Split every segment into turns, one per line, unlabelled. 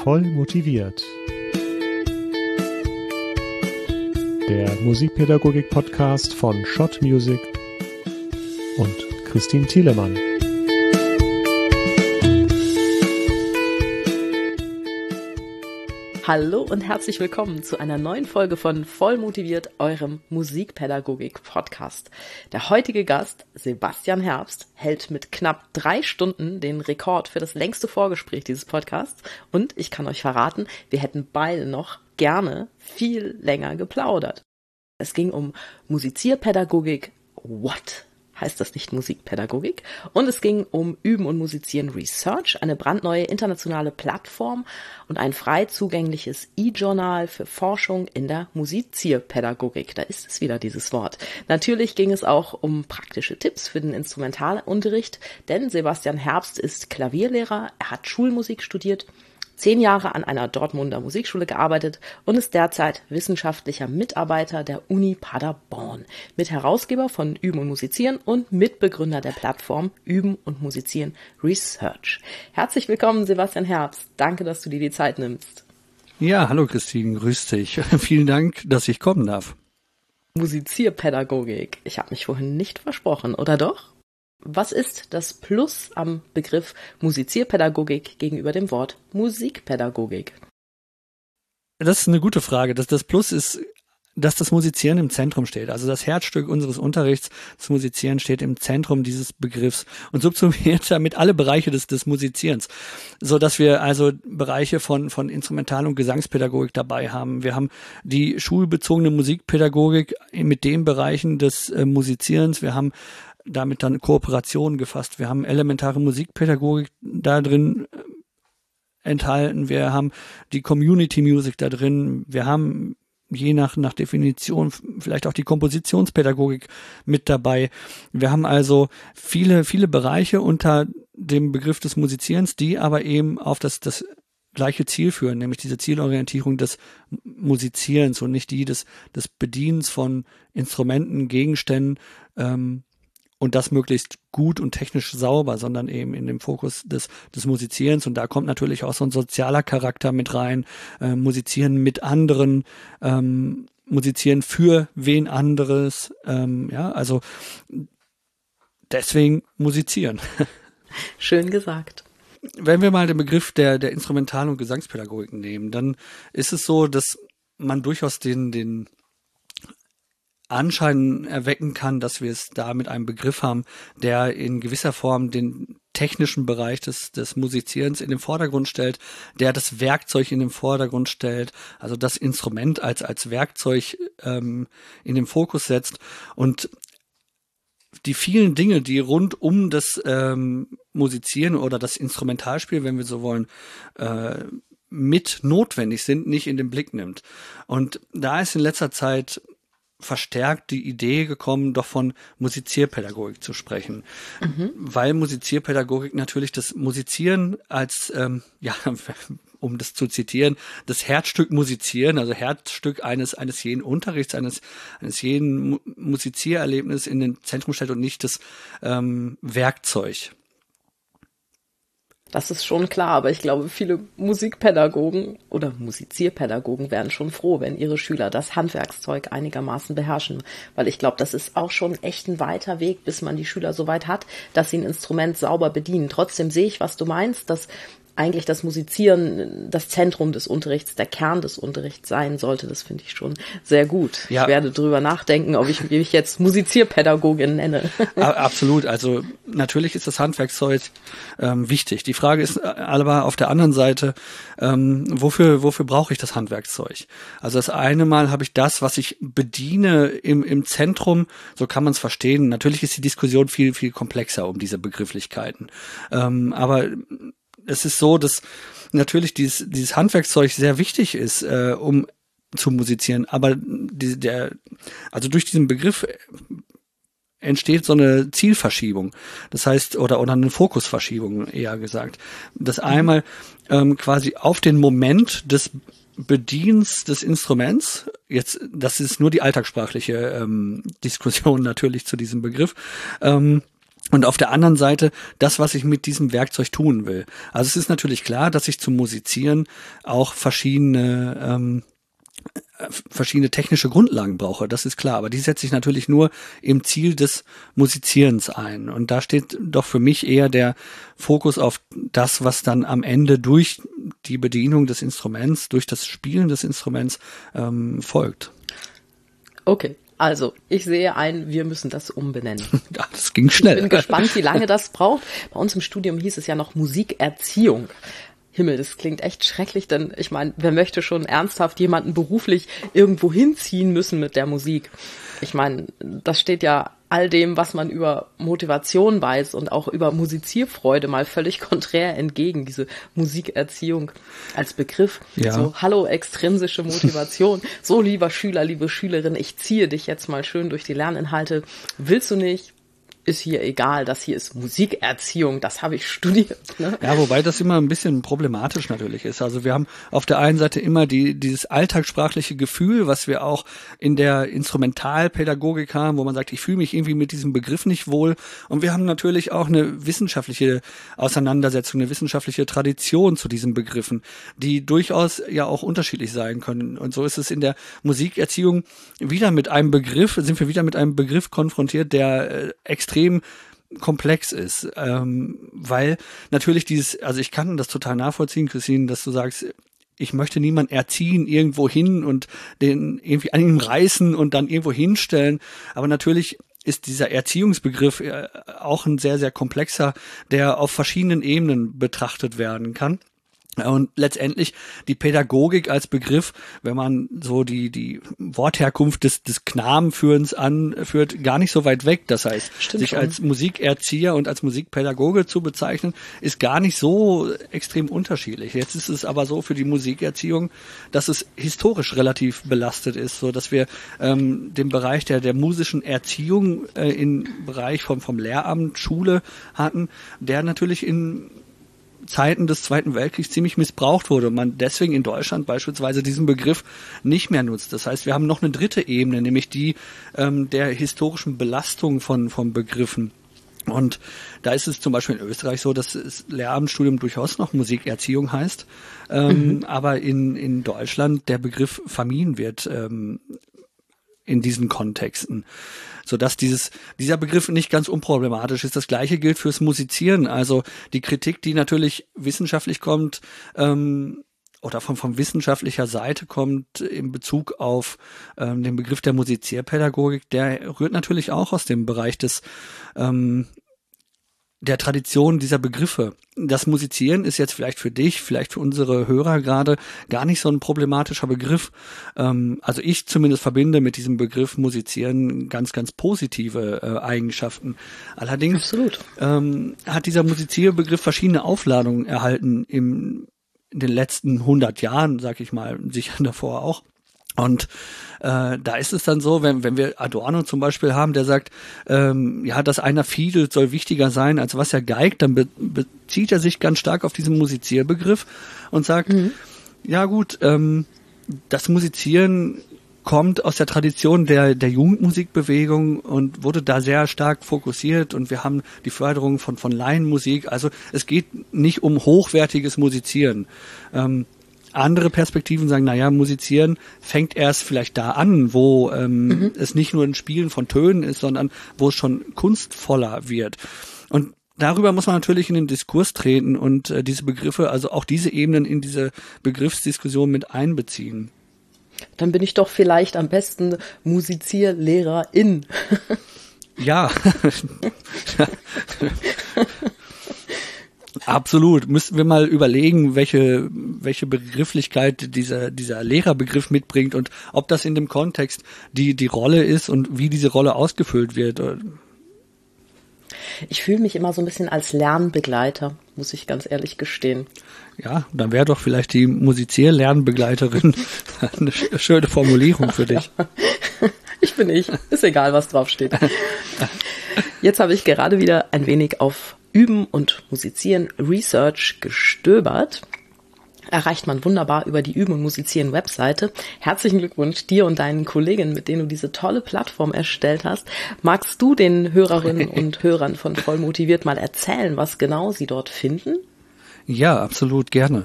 Voll motiviert. Der Musikpädagogik-Podcast von Schott Music und Christine Thielemann.
Hallo und herzlich willkommen zu einer neuen Folge von Voll motiviert, eurem Musikpädagogik-Podcast. Der heutige Gast, Sebastian Herbst, hält mit knapp 3 Stunden den Rekord für das längste Vorgespräch dieses Podcasts. Und ich kann euch verraten, wir hätten beide noch gerne viel länger geplaudert. Es ging um Musizierpädagogik, what? Heißt das nicht Musikpädagogik? Und es ging um Üben und Musizieren Research, eine brandneue internationale Plattform und ein frei zugängliches E-Journal für Forschung in der Musizierpädagogik. Da ist es wieder, dieses Wort. Natürlich ging es auch um praktische Tipps für den Instrumentalunterricht, denn Sebastian Herbst ist Klavierlehrer, er hat Schulmusik studiert, 10 Jahre an einer Dortmunder Musikschule gearbeitet und ist derzeit wissenschaftlicher Mitarbeiter der Uni Paderborn, Mitherausgeber von Üben und Musizieren und Mitbegründer der Plattform Üben und Musizieren Research. Herzlich willkommen, Sebastian Herbst. Danke, dass du dir die Zeit nimmst.
Ja, hallo Christine, grüß dich. Vielen Dank, dass ich kommen darf.
Musizierpädagogik. Ich habe mich vorhin nicht versprochen, oder doch? Was ist das Plus am Begriff Musizierpädagogik gegenüber dem Wort Musikpädagogik?
Das ist eine gute Frage. Das Plus ist, dass das Musizieren im Zentrum steht. Also das Herzstück unseres Unterrichts, das Musizieren, steht im Zentrum dieses Begriffs und subsumiert damit alle Bereiche des Musizierens, so dass wir also Bereiche von Instrumental- und Gesangspädagogik dabei haben. Wir haben die schulbezogene Musikpädagogik mit den Bereichen des Musizierens. Wir haben damit dann Kooperationen gefasst. Wir haben elementare Musikpädagogik da drin enthalten. Wir haben die Community Music da drin. Wir haben je nach Definition vielleicht auch die Kompositionspädagogik mit dabei. Wir haben also viele Bereiche unter dem Begriff des Musizierens, die aber eben auf das gleiche Ziel führen, nämlich diese Zielorientierung des Musizierens und nicht die des Bedienens von Instrumenten, Gegenständen, und das möglichst gut und technisch sauber, sondern eben in dem Fokus des Musizierens. Und da kommt natürlich auch so ein sozialer Charakter mit rein. Musizieren mit anderen, musizieren für wen anderes. Also deswegen musizieren.
Schön gesagt.
Wenn wir mal den Begriff der Instrumental- und Gesangspädagogik nehmen, dann ist es so, dass man durchaus den Anschein erwecken kann, dass wir es da mit einem Begriff haben, der in gewisser Form den technischen Bereich des Musizierens in den Vordergrund stellt, der das Werkzeug in den Vordergrund stellt, also das Instrument als Werkzeug in den Fokus setzt und die vielen Dinge, die rund um das Musizieren oder das Instrumentalspiel, wenn wir so wollen, mit notwendig sind, nicht in den Blick nimmt. Und da ist in letzter Zeit verstärkt die Idee gekommen, doch von Musizierpädagogik zu sprechen. Weil Musizierpädagogik natürlich das Musizieren als, um das zu zitieren, das Herzstück Musizieren, also Herzstück eines jeden Unterrichts, eines jeden Musiziererlebnisses in den Zentrum stellt und nicht das Werkzeug.
Das ist schon klar, aber ich glaube, viele Musikpädagogen oder Musizierpädagogen wären schon froh, wenn ihre Schüler das Handwerkszeug einigermaßen beherrschen. Weil ich glaube, das ist auch schon echt ein weiter Weg, bis man die Schüler so weit hat, dass sie ein Instrument sauber bedienen. Trotzdem sehe ich, was du meinst, dass eigentlich das Musizieren das Zentrum des Unterrichts, der Kern des Unterrichts sein sollte. Das finde ich schon sehr gut. Ja. Ich werde drüber nachdenken, ob ich mich jetzt Musizierpädagogin nenne.
Absolut. Also natürlich ist das Handwerkszeug wichtig. Die Frage ist aber auf der anderen Seite, wofür brauche ich das Handwerkszeug? Also das eine Mal habe ich das, was ich bediene im Zentrum, so kann man es verstehen. Natürlich ist die Diskussion viel, viel komplexer um diese Begrifflichkeiten. Aber es ist so, dass natürlich dieses Handwerkszeug sehr wichtig ist, um zu musizieren, aber also durch diesen Begriff entsteht so eine Zielverschiebung. Das heißt, oder eine Fokusverschiebung, eher gesagt. Das einmal quasi auf den Moment des Bedienens des Instruments, jetzt, das ist nur die alltagssprachliche Diskussion natürlich zu diesem Begriff, Und auf der anderen Seite das, was ich mit diesem Werkzeug tun will. Also es ist natürlich klar, dass ich zum Musizieren auch verschiedene technische Grundlagen brauche, das ist klar. Aber die setze ich natürlich nur im Ziel des Musizierens ein. Und da steht doch für mich eher der Fokus auf das, was dann am Ende durch die Bedienung des Instruments, durch das Spielen des Instruments folgt.
Okay. Also, ich sehe ein, wir müssen das umbenennen.
Ja, das ging schnell.
Ich bin gespannt, wie lange das braucht. Bei uns im Studium hieß es ja noch Musikerziehung. Himmel, das klingt echt schrecklich, denn ich meine, wer möchte schon ernsthaft jemanden beruflich irgendwo hinziehen müssen mit der Musik? Ich meine, das steht ja all dem, was man über Motivation weiß und auch über Musizierfreude mal völlig konträr entgegen, diese Musikerziehung als Begriff.
Ja.
So, hallo, extrinsische Motivation. So, lieber Schüler, liebe Schülerin, ich ziehe dich jetzt mal schön durch die Lerninhalte. Willst du nicht? Ist hier egal, das hier ist Musikerziehung, das habe ich studiert. Ne?
Ja, wobei das immer ein bisschen problematisch natürlich ist. Also wir haben auf der einen Seite immer dieses alltagssprachliche Gefühl, was wir auch in der Instrumentalpädagogik haben, wo man sagt, ich fühle mich irgendwie mit diesem Begriff nicht wohl. Und wir haben natürlich auch eine wissenschaftliche Auseinandersetzung, eine wissenschaftliche Tradition zu diesen Begriffen, die durchaus ja auch unterschiedlich sein können. Und so ist es in der Musikerziehung sind wir wieder mit einem Begriff konfrontiert, der extrem komplex ist, weil natürlich also ich kann das total nachvollziehen, Christine, dass du sagst, ich möchte niemanden erziehen irgendwo hin und den irgendwie an ihm reißen und dann irgendwo hinstellen, aber natürlich ist dieser Erziehungsbegriff auch ein sehr, sehr komplexer, der auf verschiedenen Ebenen betrachtet werden kann. Und letztendlich die Pädagogik als Begriff, wenn man so die Wortherkunft des Knabenführens anführt, gar nicht so weit weg. Das heißt, sich als Musikerzieher und als Musikpädagoge zu bezeichnen, ist gar nicht so extrem unterschiedlich. Jetzt ist es aber so für die Musikerziehung, dass es historisch relativ belastet ist, so dass wir den Bereich der musischen Erziehung im Bereich vom Lehramt, Schule hatten, der natürlich in Zeiten des Zweiten Weltkriegs ziemlich missbraucht wurde und man deswegen in Deutschland beispielsweise diesen Begriff nicht mehr nutzt. Das heißt, wir haben noch eine dritte Ebene, nämlich die der historischen Belastung von Begriffen. Und da ist es zum Beispiel in Österreich so, dass das Lehramtsstudium durchaus noch Musikerziehung heißt, aber in Deutschland der Begriff vermieden wird in diesen Kontexten, sodass dieser Begriff nicht ganz unproblematisch ist. Das Gleiche gilt fürs Musizieren. Also die Kritik, die natürlich wissenschaftlich kommt oder von wissenschaftlicher Seite kommt in Bezug auf den Begriff der Musizierpädagogik, der rührt natürlich auch aus dem Bereich der Tradition dieser Begriffe. Das Musizieren ist jetzt vielleicht für dich, vielleicht für unsere Hörer gerade gar nicht so ein problematischer Begriff. Also ich zumindest verbinde mit diesem Begriff Musizieren ganz, ganz positive Eigenschaften. Allerdings hat dieser Musizierbegriff verschiedene Aufladungen erhalten in den letzten 100 Jahren, sag ich mal, sicher davor auch. Und da ist es dann so, wenn wir Adorno zum Beispiel haben, der sagt, dass einer fiedelt, soll wichtiger sein, als was er geigt, dann bezieht er sich ganz stark auf diesen Musizierbegriff und sagt, ja gut, das Musizieren kommt aus der Tradition der Jugendmusikbewegung und wurde da sehr stark fokussiert und wir haben die Förderung von Laienmusik. Also es geht nicht um hochwertiges Musizieren. Andere Perspektiven sagen, Musizieren fängt erst vielleicht da an, wo es nicht nur ein Spielen von Tönen ist, sondern wo es schon kunstvoller wird. Und darüber muss man natürlich in den Diskurs treten und diese Begriffe, also auch diese Ebenen in diese Begriffsdiskussion mit einbeziehen.
Dann bin ich doch vielleicht am besten Musizierlehrerin.
Ja. Absolut. Müssten wir mal überlegen, welche Begrifflichkeit dieser Lehrerbegriff mitbringt und ob das in dem Kontext die Rolle ist und wie diese Rolle ausgefüllt wird.
Ich fühle mich immer so ein bisschen als Lernbegleiter, muss ich ganz ehrlich gestehen.
Ja, dann wäre doch vielleicht die Musizier-Lernbegleiterin eine schöne Formulierung für dich.
Ja. Ich bin ich. Ist egal, was draufsteht. Jetzt habe ich gerade wieder ein wenig auf Üben und Musizieren Research gestöbert. erreicht man wunderbar über die Üben und Musizieren Webseite. Herzlichen Glückwunsch dir und deinen Kolleginnen, mit denen du diese tolle Plattform erstellt hast. Magst du den Hörerinnen und Hörern von Vollmotiviert mal erzählen, was genau sie dort finden?
Ja, absolut gerne.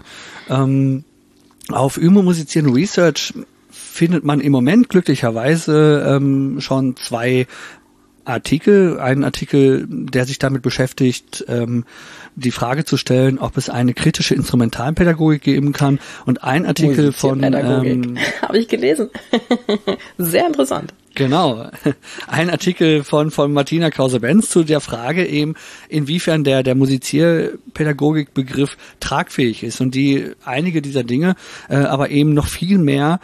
Auf Üben und Musizieren Research findet man im Moment glücklicherweise schon 2 Artikel. Einen Artikel, der sich damit beschäftigt, die Frage zu stellen, ob es eine kritische Instrumentalpädagogik geben kann, und ein Artikel von
habe ich gelesen. Sehr interessant.
Genau. Ein Artikel von Martina Krause-Benz zu der Frage eben, inwiefern der Musizierpädagogik-Begriff tragfähig ist, und die einige dieser Dinge, aber eben noch viel mehr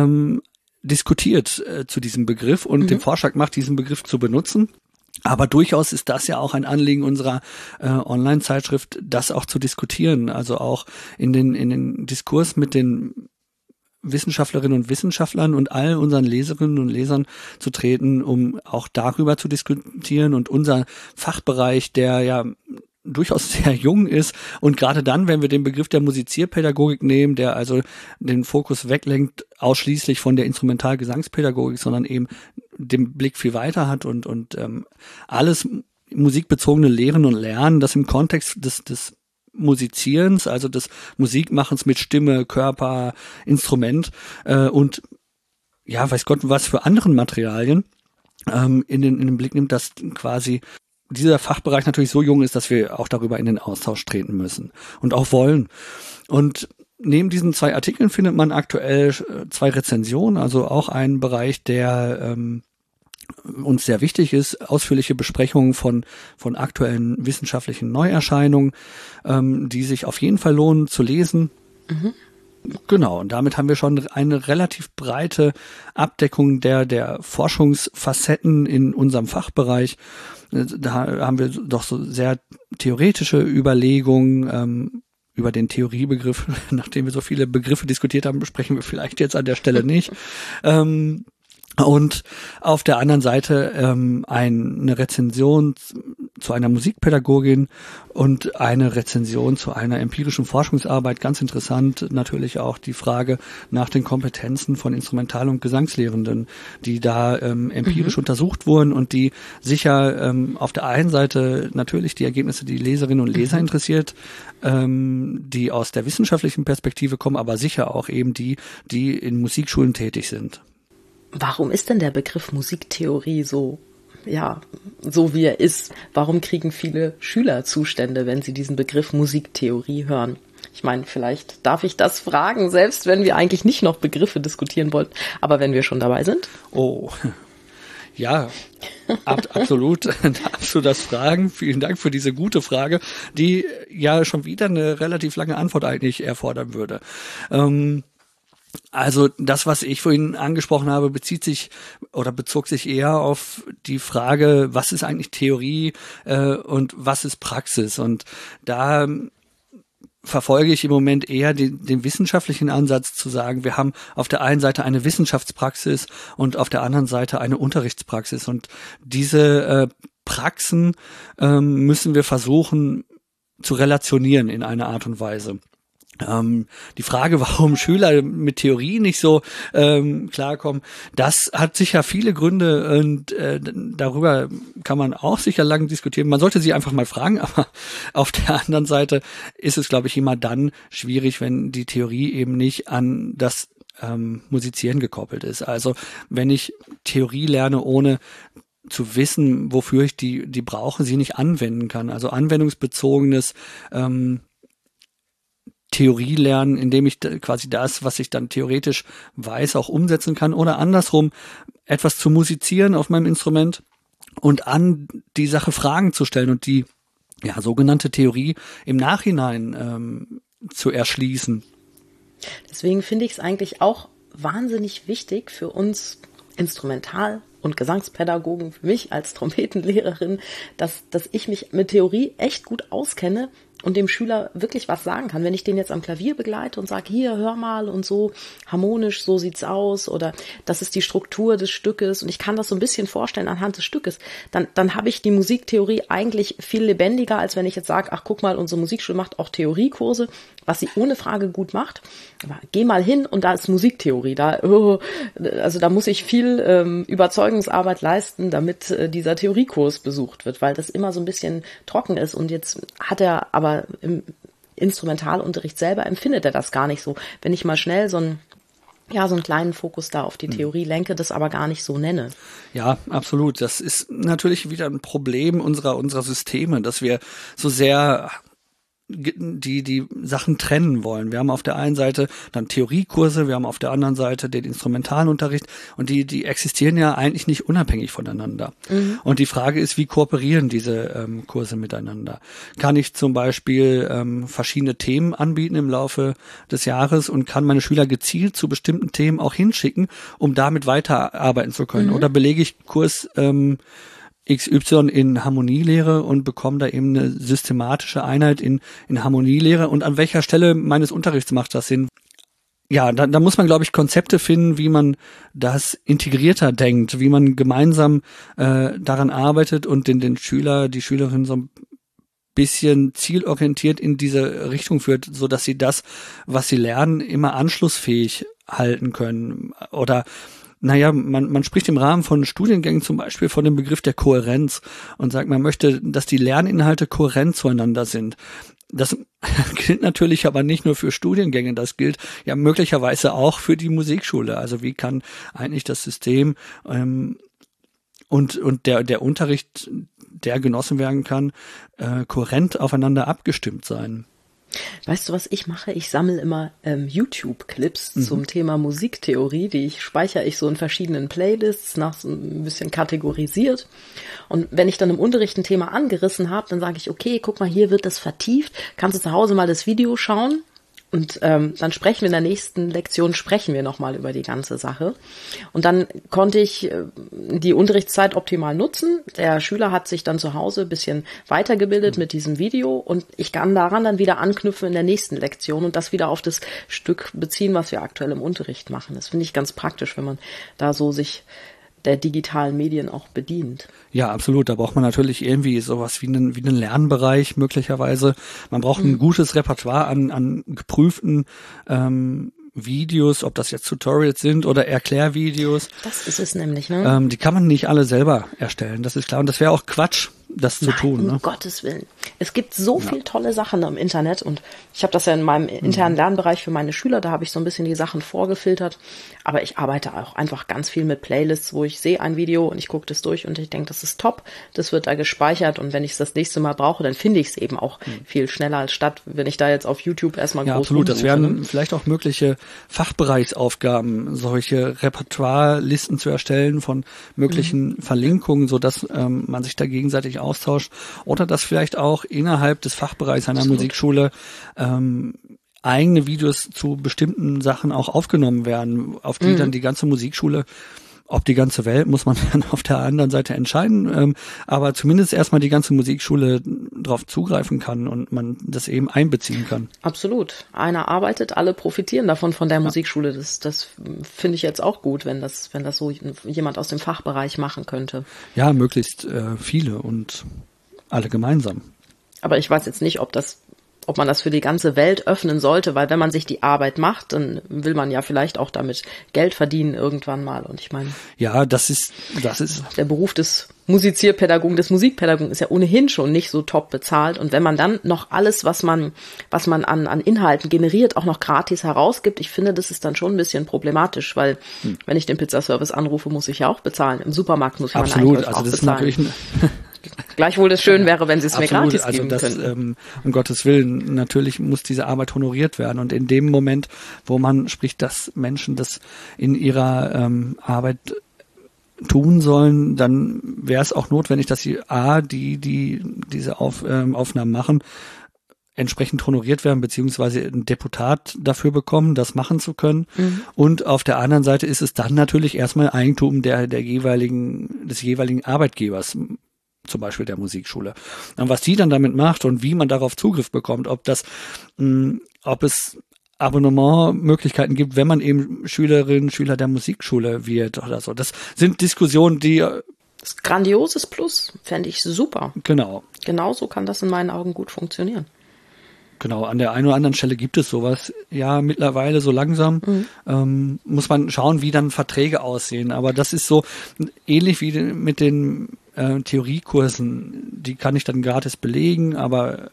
diskutiert zu diesem Begriff und den Vorschlag macht, diesen Begriff zu benutzen. Aber durchaus ist das ja auch ein Anliegen unserer Online-Zeitschrift, das auch zu diskutieren, also auch in den Diskurs mit den Wissenschaftlerinnen und Wissenschaftlern und all unseren Leserinnen und Lesern zu treten, um auch darüber zu diskutieren, und unser Fachbereich, der ja durchaus sehr jung ist, und gerade dann, wenn wir den Begriff der Musizierpädagogik nehmen, der also den Fokus weglenkt ausschließlich von der Instrumentalgesangspädagogik, sondern eben den Blick viel weiter hat und alles musikbezogene Lehren und Lernen, das im Kontext des Musizierens, also des Musikmachens mit Stimme, Körper, Instrument und ja, weiß Gott was für anderen Materialien in den Blick nimmt, dass quasi dieser Fachbereich natürlich so jung ist, dass wir auch darüber in den Austausch treten müssen und auch wollen. Und neben diesen 2 Artikeln findet man aktuell 2 Rezensionen, also auch ein Bereich, der uns sehr wichtig ist, ausführliche Besprechungen von aktuellen wissenschaftlichen Neuerscheinungen, die sich auf jeden Fall lohnen zu lesen. Genau, und damit haben wir schon eine relativ breite Abdeckung der Forschungsfacetten in unserem Fachbereich. Da haben wir doch so sehr theoretische Überlegungen über den Theoriebegriff. Nachdem wir so viele Begriffe diskutiert haben, besprechen wir vielleicht jetzt an der Stelle nicht. Und auf der anderen Seite eine Rezension zu einer Musikpädagogin und eine Rezension zu einer empirischen Forschungsarbeit. Ganz interessant natürlich auch die Frage nach den Kompetenzen von Instrumental- und Gesangslehrenden, die da empirisch untersucht wurden und die sicher auf der einen Seite natürlich die Ergebnisse, die Leserinnen und Leser interessiert, die aus der wissenschaftlichen Perspektive kommen, aber sicher auch eben die in Musikschulen tätig sind.
Warum ist denn der Begriff Musiktheorie so wie er ist? Warum kriegen viele Schüler Zustände, wenn sie diesen Begriff Musiktheorie hören? Ich meine, vielleicht darf ich das fragen, selbst wenn wir eigentlich nicht noch Begriffe diskutieren wollten, aber wenn wir schon dabei sind?
Oh, ja, absolut. Darfst du das fragen? Vielen Dank für diese gute Frage, die ja schon wieder eine relativ lange Antwort eigentlich erfordern würde. Also das, was ich vorhin angesprochen habe, bezog sich eher auf die Frage, was ist eigentlich Theorie und was ist Praxis? Und da verfolge ich im Moment eher den wissenschaftlichen Ansatz zu sagen, wir haben auf der einen Seite eine Wissenschaftspraxis und auf der anderen Seite eine Unterrichtspraxis. Und diese Praxen müssen wir versuchen zu relationieren in einer Art und Weise. Die Frage, warum Schüler mit Theorie nicht so klarkommen, das hat sicher viele Gründe und darüber kann man auch sicher lang diskutieren. Man sollte sie einfach mal fragen, aber auf der anderen Seite ist es, glaube ich, immer dann schwierig, wenn die Theorie eben nicht an das Musizieren gekoppelt ist. Also wenn ich Theorie lerne, ohne zu wissen, wofür ich die brauche, sie nicht anwenden kann. Also anwendungsbezogenes Theorie lernen, indem ich quasi das, was ich dann theoretisch weiß, auch umsetzen kann, oder andersrum etwas zu musizieren auf meinem Instrument und an die Sache Fragen zu stellen und die sogenannte Theorie im Nachhinein zu erschließen.
Deswegen finde ich es eigentlich auch wahnsinnig wichtig für uns Instrumental- und Gesangspädagogen, für mich als Trompetenlehrerin, dass ich mich mit Theorie echt gut auskenne, und dem Schüler wirklich was sagen kann. Wenn ich den jetzt am Klavier begleite und sage, hier, hör mal und so, harmonisch, so sieht's aus oder das ist die Struktur des Stückes und ich kann das so ein bisschen vorstellen anhand des Stückes, dann habe ich die Musiktheorie eigentlich viel lebendiger, als wenn ich jetzt sage, ach guck mal, unsere Musikschule macht auch Theoriekurse, was sie ohne Frage gut macht. Aber geh mal hin und da ist Musiktheorie. Also da muss ich viel Überzeugungsarbeit leisten, damit dieser Theoriekurs besucht wird, weil das immer so ein bisschen trocken ist. Und jetzt hat er aber im Instrumentalunterricht selber empfindet er das gar nicht so. Wenn ich mal schnell so einen kleinen Fokus da auf die Theorie lenke, das aber gar nicht so nenne.
Ja, absolut. Das ist natürlich wieder ein Problem unserer Systeme, dass wir so sehr die Sachen trennen wollen. Wir haben auf der einen Seite dann Theoriekurse, wir haben auf der anderen Seite den Instrumentalunterricht und die existieren ja eigentlich nicht unabhängig voneinander. Mhm. Und die Frage ist, wie kooperieren diese Kurse miteinander? Kann ich zum Beispiel verschiedene Themen anbieten im Laufe des Jahres und kann meine Schüler gezielt zu bestimmten Themen auch hinschicken, um damit weiterarbeiten zu können? Mhm. Oder belege ich Kurs XY in Harmonielehre und bekomme da eben eine systematische Einheit in Harmonielehre und an welcher Stelle meines Unterrichts macht das Sinn? Ja, da muss man, glaube ich, Konzepte finden, wie man das integrierter denkt, wie man gemeinsam daran arbeitet und den Schüler, die Schülerin so ein bisschen zielorientiert in diese Richtung führt, so dass sie das, was sie lernen, immer anschlussfähig halten können. Oder man spricht im Rahmen von Studiengängen zum Beispiel von dem Begriff der Kohärenz und sagt, man möchte, dass die Lerninhalte kohärent zueinander sind. Das gilt natürlich aber nicht nur für Studiengänge, das gilt ja möglicherweise auch für die Musikschule. Also wie kann eigentlich das System und der Unterricht, der genossen werden kann, kohärent aufeinander abgestimmt sein?
Weißt du, was ich mache? Ich sammle immer YouTube-Clips zum Thema Musiktheorie, die speichere ich so in verschiedenen Playlists, nach so ein bisschen kategorisiert. Und wenn ich dann im Unterricht ein Thema angerissen habe, dann sage ich, okay, guck mal, hier wird das vertieft. Kannst du zu Hause mal das Video schauen? Und dann sprechen wir in der nächsten Lektion, nochmal über die ganze Sache. Und dann konnte ich die Unterrichtszeit optimal nutzen. Der Schüler hat sich dann zu Hause ein bisschen weitergebildet mit diesem Video und ich kann daran dann wieder anknüpfen in der nächsten Lektion und das wieder auf das Stück beziehen, was wir aktuell im Unterricht machen. Das finde ich ganz praktisch, wenn man da so sich der digitalen Medien auch bedient.
Ja, absolut. Da braucht man natürlich irgendwie sowas wie einen Lernbereich möglicherweise. Man braucht ein gutes Repertoire an geprüften Videos, ob das jetzt Tutorials sind oder Erklärvideos.
Das ist es nämlich, ne?
Die kann man nicht alle selber erstellen, das ist klar. Und das wäre auch Quatsch, das zu tun. Ne?
Um Gottes Willen. Es gibt so viel tolle Sachen im Internet und ich habe das ja in meinem internen Lernbereich für meine Schüler, da habe ich so ein bisschen die Sachen vorgefiltert, aber ich arbeite auch einfach ganz viel mit Playlists, wo ich sehe ein Video und ich gucke das durch und ich denke, das ist top, das wird da gespeichert und wenn ich es das nächste Mal brauche, dann finde ich es eben auch viel schneller als statt, wenn ich da jetzt auf YouTube erstmal groß
absolut, das wären vielleicht auch mögliche Fachbereichsaufgaben, solche Repertoire-Listen zu erstellen von möglichen Verlinkungen, sodass man sich da gegenseitig austauscht oder dass vielleicht auch innerhalb des Fachbereichs einer Musikschule eigene Videos zu bestimmten Sachen auch aufgenommen werden, auf die dann die ganze Musikschule, ob die ganze Welt, muss man dann auf der anderen Seite entscheiden, aber zumindest erstmal die ganze Musikschule drauf zugreifen kann und man das eben einbeziehen kann.
Absolut. Einer arbeitet, alle profitieren davon von der Musikschule. Das finde ich jetzt auch gut, wenn das so jemand aus dem Fachbereich machen könnte.
Ja, möglichst viele und alle gemeinsam.
Aber ich weiß jetzt nicht, ob man das für die ganze Welt öffnen sollte, weil wenn man sich die Arbeit macht, dann will man ja vielleicht auch damit Geld verdienen irgendwann mal. Und ich meine,
ja, das ist
der Beruf des Musizierpädagogen, des Musikpädagogen ist ja ohnehin schon nicht so top bezahlt. Und wenn man dann noch alles, was man an Inhalten generiert, auch noch gratis herausgibt, ich finde, das ist dann schon ein bisschen problematisch, weil wenn ich den Pizzaservice anrufe, muss ich ja auch bezahlen. Im Supermarkt muss man eigentlich auch
das
bezahlen.
Ist natürlich
Gleichwohl es schön wäre, wenn sie es mir gratis
also
geben könnten.
Um Gottes Willen, natürlich muss diese Arbeit honoriert werden. Und in dem Moment, wo man spricht, dass Menschen das in ihrer Arbeit tun sollen, dann wäre es auch notwendig, dass sie diese Aufnahmen machen, entsprechend honoriert werden, beziehungsweise ein Deputat dafür bekommen, das machen zu können. Und auf der anderen Seite ist es dann natürlich erstmal Eigentum des jeweiligen Arbeitgebers. zum Beispiel der Musikschule. Und was die dann damit macht und wie man darauf Zugriff bekommt, ob es Abonnementmöglichkeiten gibt, wenn man eben Schüler der Musikschule wird oder so. Das sind Diskussionen, die...
Das ist grandioses Plus, fände ich super.
Genau.
Genauso kann das in meinen Augen gut funktionieren.
Genau, an der einen oder anderen Stelle gibt es sowas. Ja, mittlerweile so langsam muss man schauen, wie dann Verträge aussehen. Aber das ist so ähnlich wie mit den Theoriekursen. Die kann ich dann gratis belegen, aber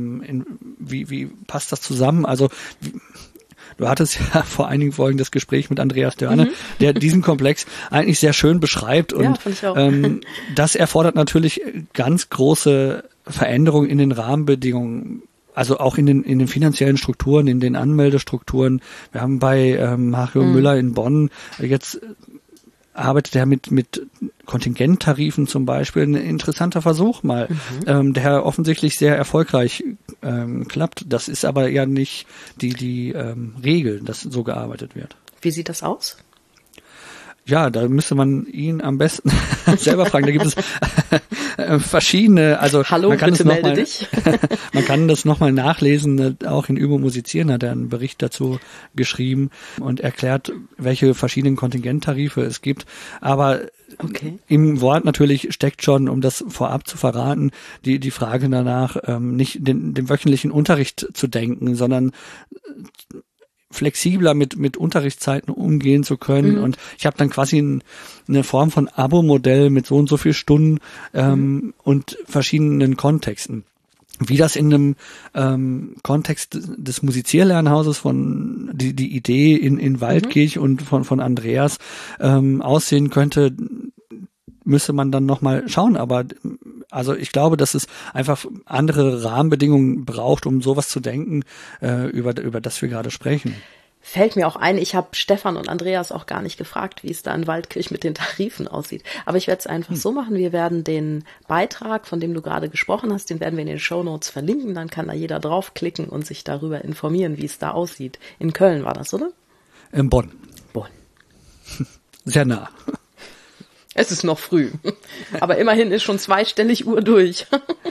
wie passt das zusammen? Also du hattest ja vor einigen Folgen das Gespräch mit Andreas Dörne, der diesen Komplex eigentlich sehr schön beschreibt. Und
ja, fand ich auch.
Das erfordert natürlich ganz große Veränderungen in den Rahmenbedingungen. Also auch in den finanziellen Strukturen, in den Anmeldestrukturen. Wir haben bei Mario Müller in Bonn jetzt arbeitet er mit Kontingenttarifen zum Beispiel. Ein interessanter Versuch mal, der offensichtlich sehr erfolgreich klappt. Das ist aber ja nicht die Regel, dass so gearbeitet wird.
Wie sieht das aus?
Ja, da müsste man ihn am besten selber fragen. Da gibt es verschiedene, also
Hallo,
man kann
bitte
es noch
melde
mal,
dich.
Man kann das nochmal nachlesen, auch in Übung musizieren hat er einen Bericht dazu geschrieben und erklärt, welche verschiedenen Kontingenttarife es gibt. Aber im Wort natürlich steckt schon, um das vorab zu verraten, die Frage danach, nicht den wöchentlichen Unterricht zu denken, sondern flexibler mit Unterrichtszeiten umgehen zu können. Und ich habe dann quasi eine Form von Abo-Modell mit so und so viel Stunden und verschiedenen Kontexten. Wie das in einem Kontext des Musizierlernhauses von die Idee in Waldkirch und von Andreas aussehen könnte, müsste man dann nochmal schauen. Aber also ich glaube, dass es einfach andere Rahmenbedingungen braucht, um sowas zu denken, über das wir gerade sprechen.
Fällt mir auch ein, ich habe Stefan und Andreas auch gar nicht gefragt, wie es da in Waldkirch mit den Tarifen aussieht. Aber ich werde es einfach so machen, wir werden den Beitrag, von dem du gerade gesprochen hast, den werden wir in den Shownotes verlinken, dann kann da jeder draufklicken und sich darüber informieren, wie es da aussieht. In Köln war das, oder?
In Bonn.
Bonn.
Sehr nah.
Es ist noch früh, aber immerhin ist schon zweistellig Uhr durch.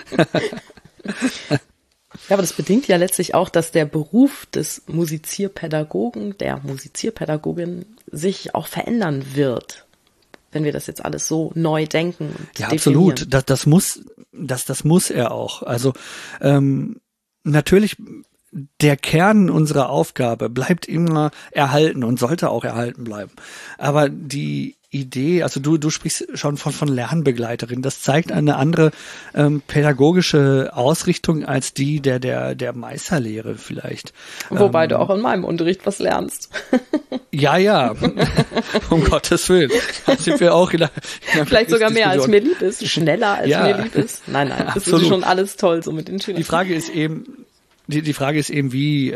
Ja, aber das bedingt ja letztlich auch, dass der Beruf des Musizierpädagogen, der Musizierpädagogin sich auch verändern wird, wenn wir das jetzt alles so neu denken und
ja,
definieren.
Absolut. Das muss er auch. Also natürlich, der Kern unserer Aufgabe bleibt immer erhalten und sollte auch erhalten bleiben. Aber die Idee, also du sprichst schon von Lernbegleiterin, das zeigt eine andere pädagogische Ausrichtung als die der Meisterlehre vielleicht.
Wobei du auch in meinem Unterricht was lernst.
Ja, um Gottes Willen. Da sind wir auch in
vielleicht sogar mehr als mir lieb ist, schneller als mir lieb ist. Nein, das
absolut.
Ist schon alles toll so mit den Schülern.
Die Frage ist eben,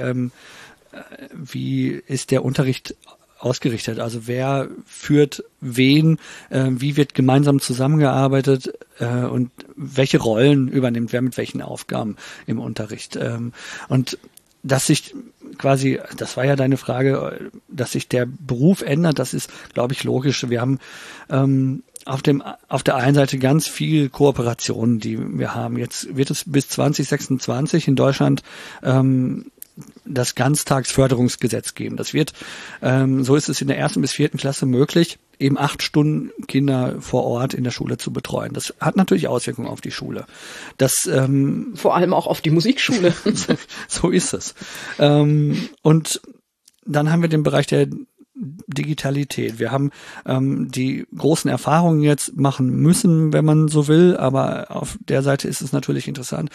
wie ist der Unterricht ausgerichtet? Also wer führt wen, wie wird gemeinsam zusammengearbeitet und welche Rollen übernimmt wer mit welchen Aufgaben im Unterricht. Und dass sich quasi, das war ja deine Frage, dass sich der Beruf ändert, das ist, glaube ich, logisch. Wir haben auf der einen Seite ganz viel Kooperationen, die wir haben. Jetzt wird es bis 2026 in Deutschland das Ganztagsförderungsgesetz geben. Das wird, so ist es in der 1. bis 4. Klasse möglich, eben 8 Stunden Kinder vor Ort in der Schule zu betreuen. Das hat natürlich Auswirkungen auf die Schule. Das
vor allem auch auf die Musikschule.
So ist es. Und dann haben wir den Bereich der Digitalität. Wir haben die großen Erfahrungen jetzt machen müssen, wenn man so will, aber auf der Seite ist es natürlich interessant,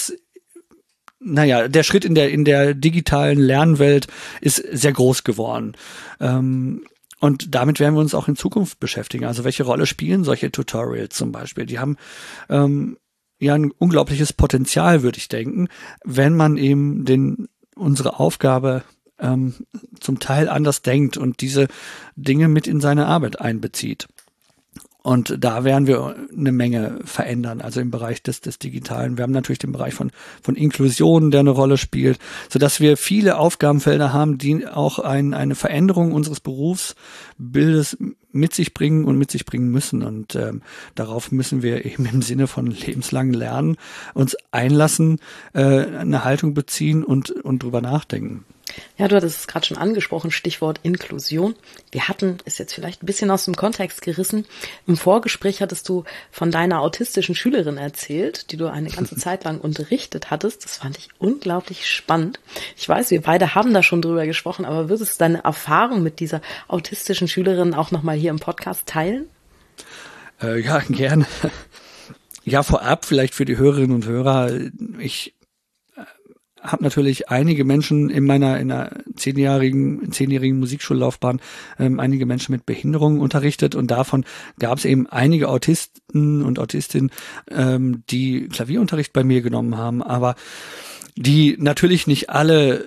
der Schritt in der digitalen Lernwelt ist sehr groß geworden. Und damit werden wir uns auch in Zukunft beschäftigen. Also welche Rolle spielen solche Tutorials zum Beispiel? Die haben ein unglaubliches Potenzial, würde ich denken, wenn man eben unsere Aufgabe zum Teil anders denkt und diese Dinge mit in seine Arbeit einbezieht. Und da werden wir eine Menge verändern, also im Bereich des Digitalen. Wir haben natürlich den Bereich von Inklusion, der eine Rolle spielt, sodass wir viele Aufgabenfelder haben, die auch eine Veränderung unseres Berufsbildes mit sich bringen und mit sich bringen müssen. Und darauf müssen wir eben im Sinne von lebenslangen Lernen uns einlassen, eine Haltung beziehen und drüber nachdenken.
Ja, du hattest es gerade schon angesprochen, Stichwort Inklusion. Wir hatten, ist jetzt vielleicht ein bisschen aus dem Kontext gerissen, im Vorgespräch hattest du von deiner autistischen Schülerin erzählt, die du eine ganze Zeit lang unterrichtet hattest. Das fand ich unglaublich spannend. Ich weiß, wir beide haben da schon drüber gesprochen, aber würdest du deine Erfahrung mit dieser autistischen Schülerin auch nochmal hier im Podcast teilen?
Ja, gerne. Ja, vorab vielleicht für die Hörerinnen und Hörer. Ich habe natürlich einige Menschen in einer zehnjährigen Musikschullaufbahn einige Menschen mit Behinderungen unterrichtet und davon gab es eben einige Autisten und Autistinnen, die Klavierunterricht bei mir genommen haben, aber die natürlich nicht alle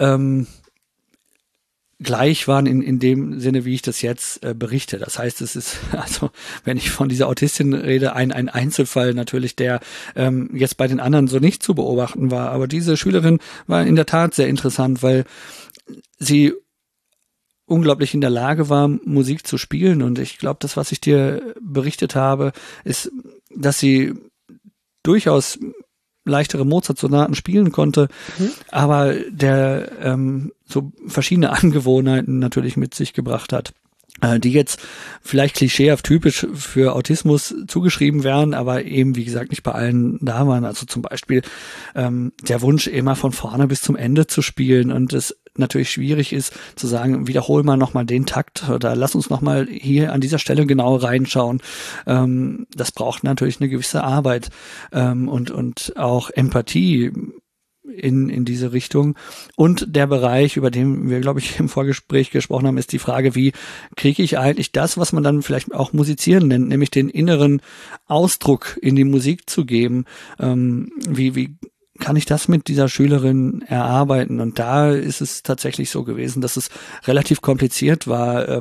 gleich waren in dem Sinne, wie ich das jetzt berichte. Das heißt, es ist, also wenn ich von dieser Autistin rede, ein Einzelfall natürlich, der jetzt bei den anderen so nicht zu beobachten war. Aber diese Schülerin war in der Tat sehr interessant, weil sie unglaublich in der Lage war, Musik zu spielen. Und ich glaube, das, was ich dir berichtet habe, ist, dass sie durchaus leichtere Mozart-Sonaten spielen konnte, aber der so verschiedene Angewohnheiten natürlich mit sich gebracht hat, die jetzt vielleicht klischeehaft typisch für Autismus zugeschrieben werden, aber eben, wie gesagt, nicht bei allen da waren. Also zum Beispiel der Wunsch, immer von vorne bis zum Ende zu spielen und es natürlich schwierig ist, zu sagen, wiederhol mal nochmal den Takt oder lass uns nochmal hier an dieser Stelle genau reinschauen. Das braucht natürlich eine gewisse Arbeit und auch Empathie in diese Richtung. Und der Bereich, über den wir, glaube ich, im Vorgespräch gesprochen haben, ist die Frage, wie kriege ich eigentlich das, was man dann vielleicht auch musizieren nennt, nämlich den inneren Ausdruck in die Musik zu geben. Wie kann ich das mit dieser Schülerin erarbeiten? Und da ist es tatsächlich so gewesen, dass es relativ kompliziert war,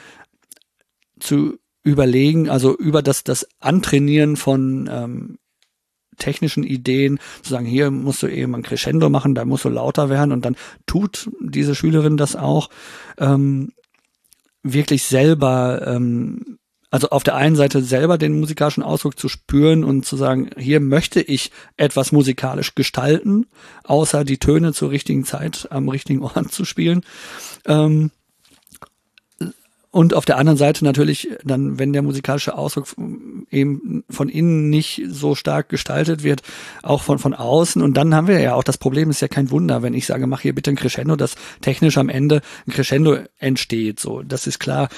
zu überlegen, also über das Antrainieren von technischen Ideen, zu sagen, hier musst du eben ein Crescendo machen, da musst du lauter werden und dann tut diese Schülerin das auch wirklich selber, also auf der einen Seite selber den musikalischen Ausdruck zu spüren und zu sagen, hier möchte ich etwas musikalisch gestalten, außer die Töne zur richtigen Zeit am richtigen Ort zu spielen. Und auf der anderen Seite natürlich dann, wenn der musikalische Ausdruck eben von innen nicht so stark gestaltet wird, auch von außen. Und dann haben wir ja auch, das Problem ist ja kein Wunder, wenn ich sage, mach hier bitte ein Crescendo, dass technisch am Ende ein Crescendo entsteht. So, das ist klar.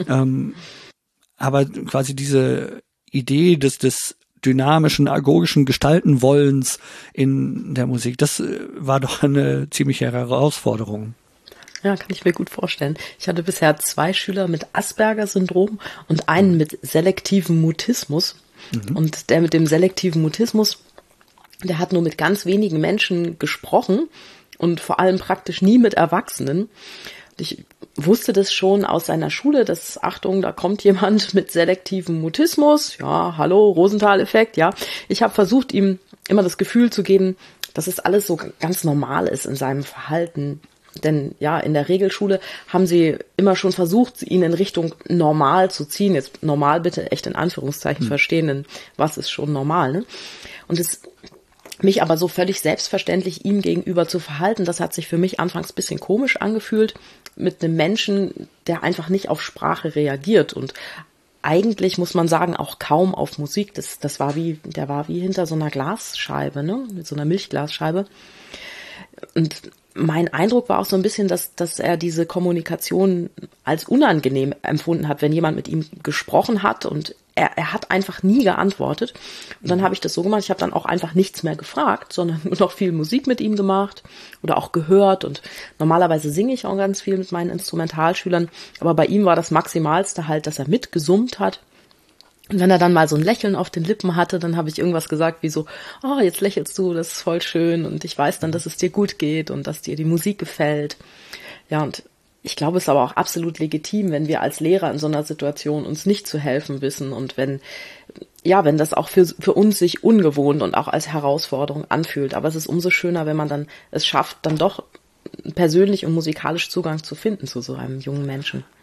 Aber quasi diese Idee des dynamischen, agogischen Gestaltenwollens in der Musik, das war doch eine ziemliche Herausforderung.
Ja, kann ich mir gut vorstellen. Ich hatte bisher 2 Schüler mit Asperger-Syndrom und einen mit selektivem Mutismus. Und der mit dem selektiven Mutismus, der hat nur mit ganz wenigen Menschen gesprochen und vor allem praktisch nie mit Erwachsenen. Und ich wusste das schon aus seiner Schule, dass, Achtung, da kommt jemand mit selektivem Mutismus. Ja, hallo, Rosenthal-Effekt, ja. Ich habe versucht, ihm immer das Gefühl zu geben, dass es alles so ganz normal ist in seinem Verhalten. Denn ja, in der Regelschule haben sie immer schon versucht, ihn in Richtung normal zu ziehen. Jetzt normal bitte echt in Anführungszeichen verstehen, denn was ist schon normal, ne? Und es mich aber so völlig selbstverständlich ihm gegenüber zu verhalten, das hat sich für mich anfangs ein bisschen komisch angefühlt, mit einem Menschen, der einfach nicht auf Sprache reagiert und eigentlich, muss man sagen, auch kaum auf Musik. Der war wie hinter so einer Glasscheibe, ne? Mit so einer Milchglasscheibe. Und mein Eindruck war auch so ein bisschen, dass er diese Kommunikation als unangenehm empfunden hat, wenn jemand mit ihm gesprochen hat und er hat einfach nie geantwortet. Und dann habe ich das so gemacht, ich habe dann auch einfach nichts mehr gefragt, sondern nur noch viel Musik mit ihm gemacht oder auch gehört. Und normalerweise singe ich auch ganz viel mit meinen Instrumentalschülern, aber bei ihm war das Maximalste halt, dass er mitgesummt hat. Und wenn er dann mal so ein Lächeln auf den Lippen hatte, dann habe ich irgendwas gesagt wie so, oh, jetzt lächelst du, das ist voll schön und ich weiß dann, dass es dir gut geht und dass dir die Musik gefällt. Ja, und ich glaube, es ist aber auch absolut legitim, wenn wir als Lehrer in so einer Situation uns nicht zu helfen wissen und wenn das auch für uns sich ungewohnt und auch als Herausforderung anfühlt. Aber es ist umso schöner, wenn man dann es schafft, dann doch persönlich und musikalisch Zugang zu finden zu so einem jungen Menschen.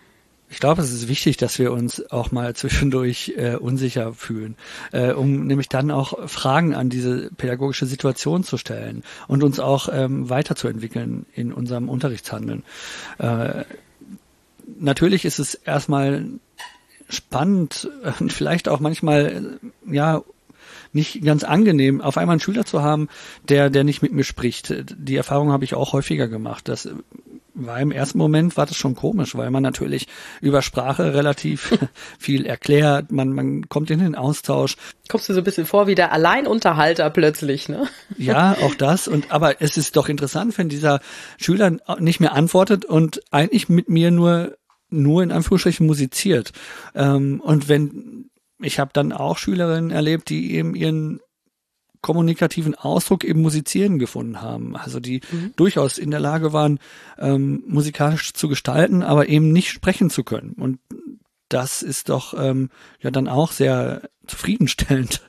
Ich glaube, es ist wichtig, dass wir uns auch mal zwischendurch unsicher fühlen, um nämlich dann auch Fragen an diese pädagogische Situation zu stellen und uns auch weiterzuentwickeln in unserem Unterrichtshandeln. Natürlich ist es erstmal spannend und vielleicht auch manchmal nicht ganz angenehm, auf einmal einen Schüler zu haben, der nicht mit mir spricht. Die Erfahrung habe ich auch häufiger gemacht. Das war im ersten Moment war das schon komisch, weil man natürlich über Sprache relativ viel erklärt, man kommt in den Austausch.
Kommst du so ein bisschen vor wie der Alleinunterhalter plötzlich, ne?
Ja, auch das. Aber es ist doch interessant, wenn dieser Schüler nicht mehr antwortet und eigentlich mit mir nur in Anführungsstrichen musiziert. Und ich habe dann auch Schülerinnen erlebt, die eben ihren kommunikativen Ausdruck im Musizieren gefunden haben. Also die durchaus in der Lage waren, musikalisch zu gestalten, aber eben nicht sprechen zu können. Und das ist doch dann auch sehr zufriedenstellend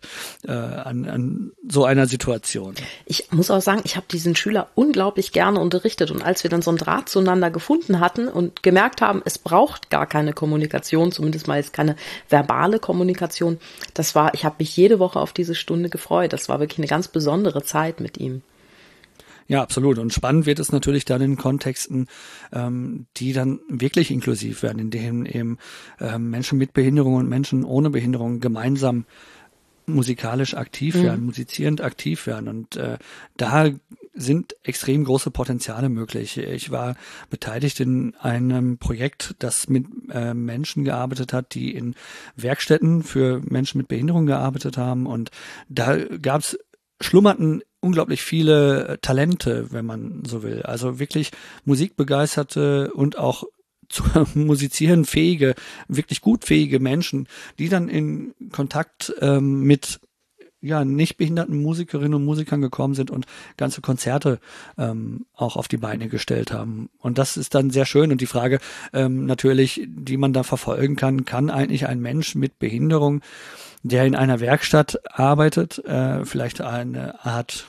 an so einer Situation.
Ich muss auch sagen, ich habe diesen Schüler unglaublich gerne unterrichtet und als wir dann so einen Draht zueinander gefunden hatten und gemerkt haben, es braucht gar keine Kommunikation, zumindest mal jetzt keine verbale Kommunikation, ich habe mich jede Woche auf diese Stunde gefreut. Das war wirklich eine ganz besondere Zeit mit ihm.
Ja, absolut. Und spannend wird es natürlich dann in Kontexten, die dann wirklich inklusiv werden, in denen eben Menschen mit Behinderung und Menschen ohne Behinderung gemeinsam musikalisch aktiv werden, musizierend aktiv werden. Und da sind extrem große Potenziale möglich. Ich war beteiligt in einem Projekt, das mit Menschen gearbeitet hat, die in Werkstätten für Menschen mit Behinderung gearbeitet haben. Und da schlummerten unglaublich viele Talente, wenn man so will. Also wirklich musikbegeisterte und auch zu musizieren fähige, wirklich gut fähige Menschen, die dann in Kontakt mit nicht behinderten Musikerinnen und Musikern gekommen sind und ganze Konzerte auch auf die Beine gestellt haben. Und das ist dann sehr schön. Und die Frage natürlich, die man da verfolgen kann eigentlich ein Mensch mit Behinderung, der in einer Werkstatt arbeitet, vielleicht eine Art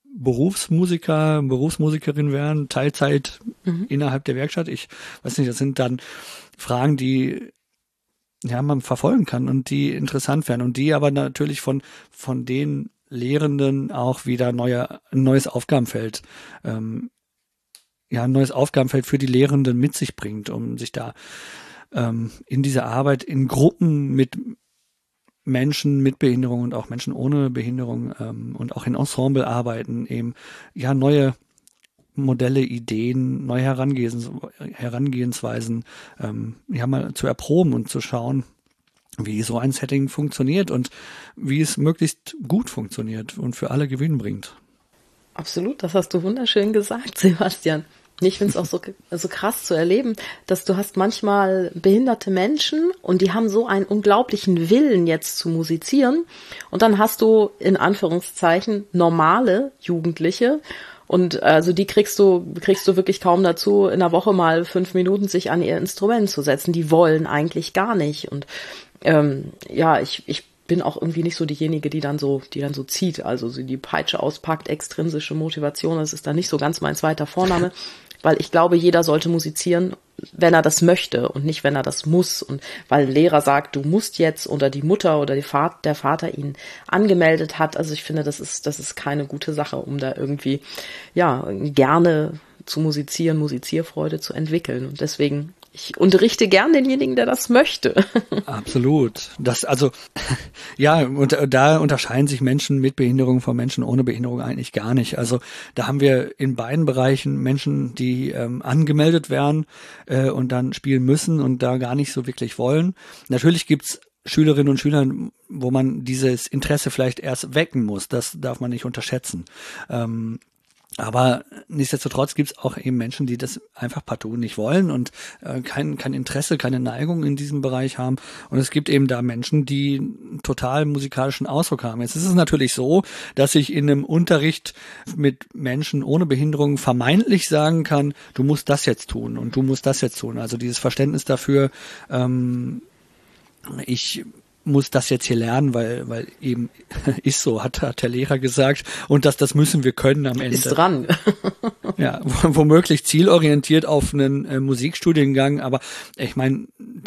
Berufsmusikerin werden, Teilzeit innerhalb der Werkstatt. Ich weiß nicht, das sind dann Fragen, die man verfolgen kann und die interessant werden und die aber natürlich von den Lehrenden auch wieder ein neues Aufgabenfeld, ein neues Aufgabenfeld für die Lehrenden mit sich bringt, um sich da in dieser Arbeit in Gruppen mit Menschen mit Behinderung und auch Menschen ohne Behinderung und auch in Ensemblearbeiten eben neue Modelle, Ideen, neue Herangehensweisen mal zu erproben und zu schauen, wie so ein Setting funktioniert und wie es möglichst gut funktioniert und für alle Gewinn bringt.
Absolut, das hast du wunderschön gesagt, Sebastian. Ich finde es auch so krass zu erleben, dass du hast manchmal behinderte Menschen und die haben so einen unglaublichen Willen jetzt zu musizieren und dann hast du in Anführungszeichen normale Jugendliche und also die kriegst du wirklich kaum dazu, in der Woche mal 5 Minuten sich an ihr Instrument zu setzen. Die wollen eigentlich gar nicht und ich bin auch irgendwie nicht so diejenige, die dann so zieht, also sie die Peitsche auspackt, extrinsische Motivation, das ist dann nicht so ganz mein zweiter Vorname, weil ich glaube, jeder sollte musizieren, wenn er das möchte und nicht, wenn er das muss und weil ein Lehrer sagt, du musst jetzt oder die Mutter oder der Vater ihn angemeldet hat, also ich finde, das ist keine gute Sache, um da irgendwie, gerne zu musizieren, Musizierfreude zu entwickeln und deswegen ich unterrichte gern denjenigen, der das möchte.
Absolut. Und da unterscheiden sich Menschen mit Behinderung von Menschen ohne Behinderung eigentlich gar nicht. Also da haben wir in beiden Bereichen Menschen, die angemeldet werden und dann spielen müssen und da gar nicht so wirklich wollen. Natürlich gibt's Schülerinnen und Schüler, wo man dieses Interesse vielleicht erst wecken muss. Das darf man nicht unterschätzen. Aber nichtsdestotrotz gibt es auch eben Menschen, die das einfach partout nicht wollen und kein Interesse, keine Neigung in diesem Bereich haben. Und es gibt eben da Menschen, die total musikalischen Ausdruck haben. Jetzt ist es natürlich so, dass ich in einem Unterricht mit Menschen ohne Behinderung vermeintlich sagen kann, du musst das jetzt tun und du musst das jetzt tun. Also dieses Verständnis dafür, ich muss das jetzt hier lernen, weil eben ist so, hat der Lehrer gesagt, und das müssen wir können am Ende.
Ist dran.
Ja, womöglich zielorientiert auf einen Musikstudiengang, aber ich meine,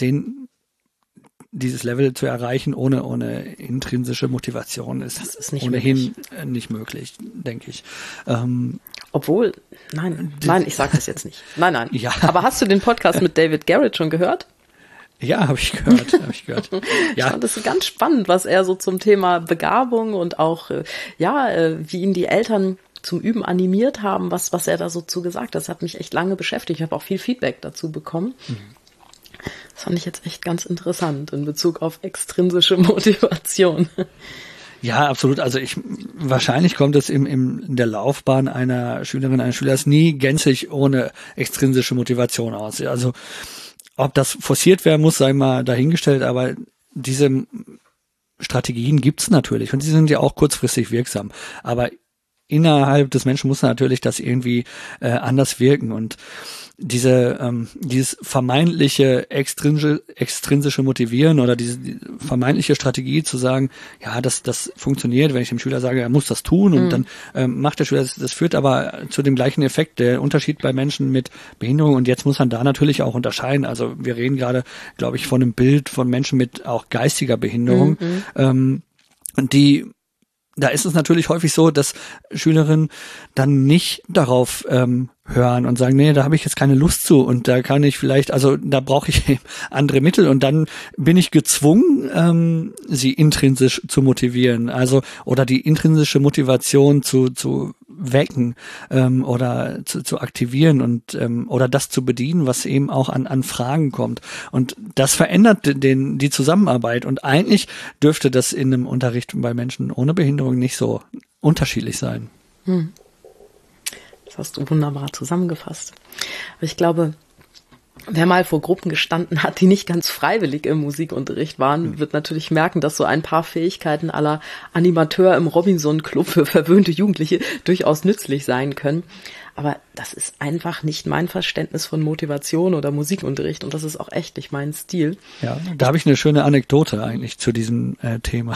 dieses Level zu erreichen ohne intrinsische Motivation ist
nicht
ohnehin nicht möglich, denke ich.
Obwohl, nein, ich sage das jetzt nicht. Nein.
Ja.
Aber hast du den Podcast mit David Garrett schon gehört?
Ja, habe ich gehört.
Ich fand das ganz spannend, was er so zum Thema Begabung und auch, wie ihn die Eltern zum Üben animiert haben, was er da so zu gesagt hat. Das hat mich echt lange beschäftigt. Ich habe auch viel Feedback dazu bekommen. Das fand ich jetzt echt ganz interessant in Bezug auf extrinsische Motivation.
Ja, absolut. Also wahrscheinlich kommt es in der Laufbahn einer Schülerin, eines Schülers nie gänzlich ohne extrinsische Motivation aus. Also ob das forciert werden muss, sei mal dahingestellt, aber diese Strategien gibt's natürlich und sie sind ja auch kurzfristig wirksam. Aber innerhalb des Menschen muss natürlich das irgendwie anders wirken, und dieses vermeintliche extrinsische Motivieren oder diese vermeintliche Strategie zu sagen, ja, das funktioniert, wenn ich dem Schüler sage, er muss das tun, und dann macht der Schüler das führt aber zu dem gleichen Effekt. Der Unterschied bei Menschen mit Behinderung, und jetzt muss man da natürlich auch unterscheiden. Also wir reden gerade, glaube ich, von einem Bild von Menschen mit auch geistiger Behinderung, und da ist es natürlich häufig so, dass Schülerinnen dann nicht darauf hören und sagen, nee, da habe ich jetzt keine Lust zu, und da kann ich vielleicht, also da brauche ich andere Mittel, und dann bin ich gezwungen, sie intrinsisch zu motivieren, also oder die intrinsische Motivation zu wecken oder zu aktivieren und oder das zu bedienen, was eben auch an Fragen kommt. Und das verändert die Zusammenarbeit, und eigentlich dürfte das in einem Unterricht bei Menschen ohne Behinderung nicht so unterschiedlich sein.
Das hast du wunderbar zusammengefasst. Aber ich glaube, wer mal vor Gruppen gestanden hat, die nicht ganz freiwillig im Musikunterricht waren, wird natürlich merken, dass so ein paar Fähigkeiten à la Animateur im Robinson-Club für verwöhnte Jugendliche durchaus nützlich sein können. Aber das ist einfach nicht mein Verständnis von Motivation oder Musikunterricht, und das ist auch echt nicht mein Stil.
Ja, da habe ich eine schöne Anekdote eigentlich zu diesem Thema.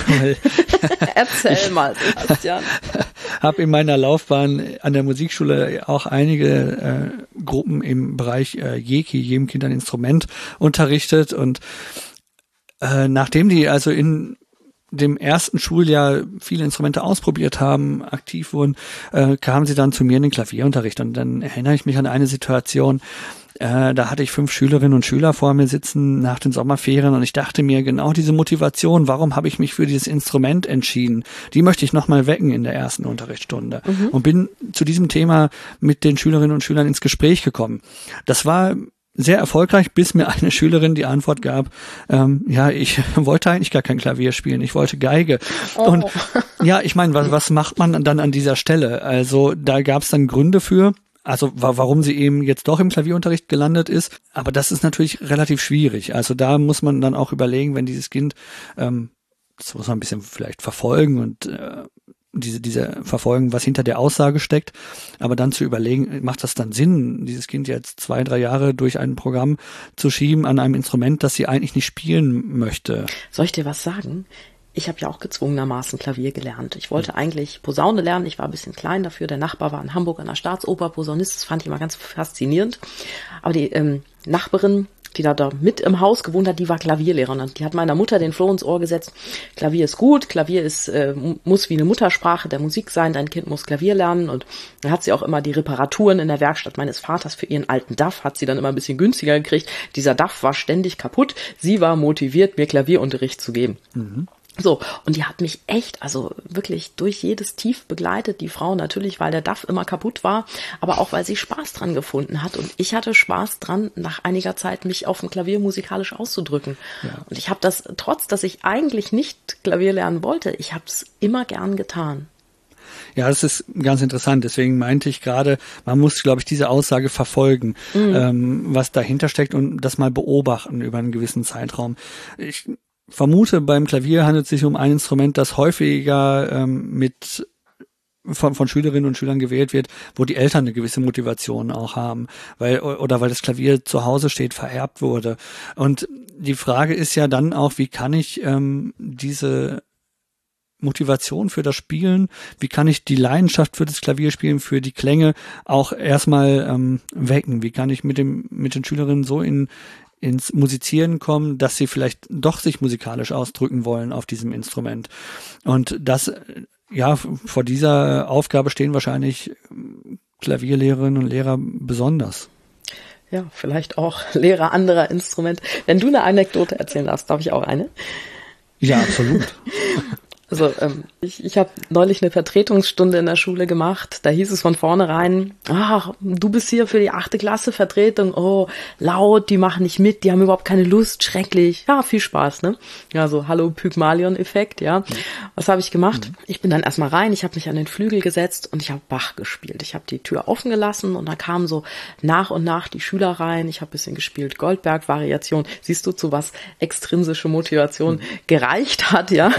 Erzähl mal, Sebastian.
Habe in meiner Laufbahn an der Musikschule auch einige Gruppen im Bereich JEKI, jedem Kind ein Instrument, unterrichtet, und nachdem die also in dem ersten Schuljahr viele Instrumente ausprobiert haben, aktiv wurden, kamen sie dann zu mir in den Klavierunterricht, und dann erinnere ich mich an eine Situation, da hatte ich 5 Schülerinnen und Schüler vor mir sitzen nach den Sommerferien, und ich dachte mir, genau diese Motivation, warum habe ich mich für dieses Instrument entschieden, die möchte ich nochmal wecken in der ersten Unterrichtsstunde, und bin zu diesem Thema mit den Schülerinnen und Schülern ins Gespräch gekommen. Das war sehr erfolgreich, bis mir eine Schülerin die Antwort gab, ich wollte eigentlich gar kein Klavier spielen, ich wollte Geige. Und ja, ich meine, was macht man dann an dieser Stelle? Also da gab es dann Gründe für, also warum sie eben jetzt doch im Klavierunterricht gelandet ist, aber das ist natürlich relativ schwierig. Also da muss man dann auch überlegen, wenn dieses Kind, das muss man ein bisschen vielleicht verfolgen und diese verfolgen, was hinter der Aussage steckt, aber dann zu überlegen, macht das dann Sinn, dieses Kind jetzt 2-3 Jahre durch ein Programm zu schieben an einem Instrument, das sie eigentlich nicht spielen möchte?
Soll ich dir was sagen? Ich habe ja auch gezwungenermaßen Klavier gelernt. Ich wollte eigentlich Posaune lernen, ich war ein bisschen klein dafür, der Nachbar war in Hamburg an der Staatsoper Posaunist, das fand ich immer ganz faszinierend, aber die Nachbarin, die da mit im Haus gewohnt hat, die war Klavierlehrerin. Und die hat meiner Mutter den Floh ins Ohr gesetzt. Klavier ist gut, Klavier muss wie eine Muttersprache der Musik sein, dein Kind muss Klavier lernen. Und dann hat sie auch immer die Reparaturen in der Werkstatt meines Vaters für ihren alten DAF, hat sie dann immer ein bisschen günstiger gekriegt. Dieser DAF war ständig kaputt. Sie war motiviert, mir Klavierunterricht zu geben. So, und die hat mich echt, also wirklich durch jedes Tief begleitet, die Frau natürlich, weil der DAF immer kaputt war, aber auch, weil sie Spaß dran gefunden hat. Und ich hatte Spaß dran, nach einiger Zeit mich auf dem Klavier musikalisch auszudrücken. Ja. Und ich habe das, trotz dass ich eigentlich nicht Klavier lernen wollte, ich habe es immer gern getan.
Ja, das ist ganz interessant. Deswegen meinte ich gerade, man muss, glaube ich, diese Aussage verfolgen, was dahinter steckt, und das mal beobachten über einen gewissen Zeitraum. Ich vermute, beim Klavier handelt es sich um ein Instrument, das häufiger mit von Schülerinnen und Schülern gewählt wird, wo die Eltern eine gewisse Motivation auch haben, weil das Klavier zu Hause steht, vererbt wurde. Und die Frage ist ja dann auch, wie kann ich diese Motivation für das Spielen, wie kann ich die Leidenschaft für das Klavierspielen, für die Klänge auch erstmal wecken? Wie kann ich mit den Schülerinnen so ins Musizieren kommen, dass sie vielleicht doch sich musikalisch ausdrücken wollen auf diesem Instrument? Und das, ja, vor dieser Aufgabe stehen wahrscheinlich Klavierlehrerinnen und Lehrer besonders.
Ja, vielleicht auch Lehrer anderer Instrumente. Wenn du eine Anekdote erzählen darfst, darf ich auch eine?
Ja, absolut.
Also ich habe neulich eine Vertretungsstunde in der Schule gemacht. Da hieß es von vornherein, du bist hier für die 8. Klasse Vertretung. Oh, laut, die machen nicht mit, die haben überhaupt keine Lust, schrecklich. Ja, viel Spaß, ne? Ja, so hallo Pygmalion-Effekt, ja. Was habe ich gemacht? Ich bin dann erstmal rein, ich habe mich an den Flügel gesetzt und ich habe Bach gespielt. Ich habe die Tür offen gelassen und da kamen so nach und nach die Schüler rein. Ich habe ein bisschen gespielt, Goldberg-Variation. Siehst du, zu was extrinsische Motivation gereicht hat, ja?